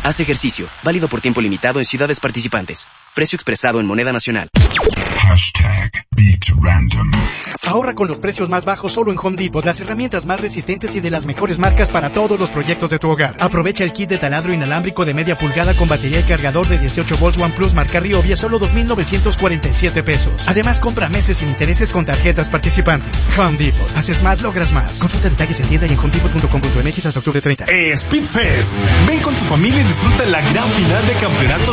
Haz ejercicio. Válido por tiempo limitado en ciudades participantes. Precio expresado en moneda nacional. #BeatRandom. Ahorra con los precios más bajos solo en Home Depot. Las herramientas más resistentes y de las mejores marcas para todos los proyectos de tu hogar. Aprovecha el kit de taladro inalámbrico de media pulgada con batería y cargador de 18 volts OnePlus marca Ryobi a solo $2,947. Además, compra meses sin intereses con tarjetas participantes. Home Depot. Haces más, logras más. Consulta detalles en tienda y en homedepot.com.mx hasta octubre 30. Speedfest. Ven con tu familia y disfruta la gran final de campeonato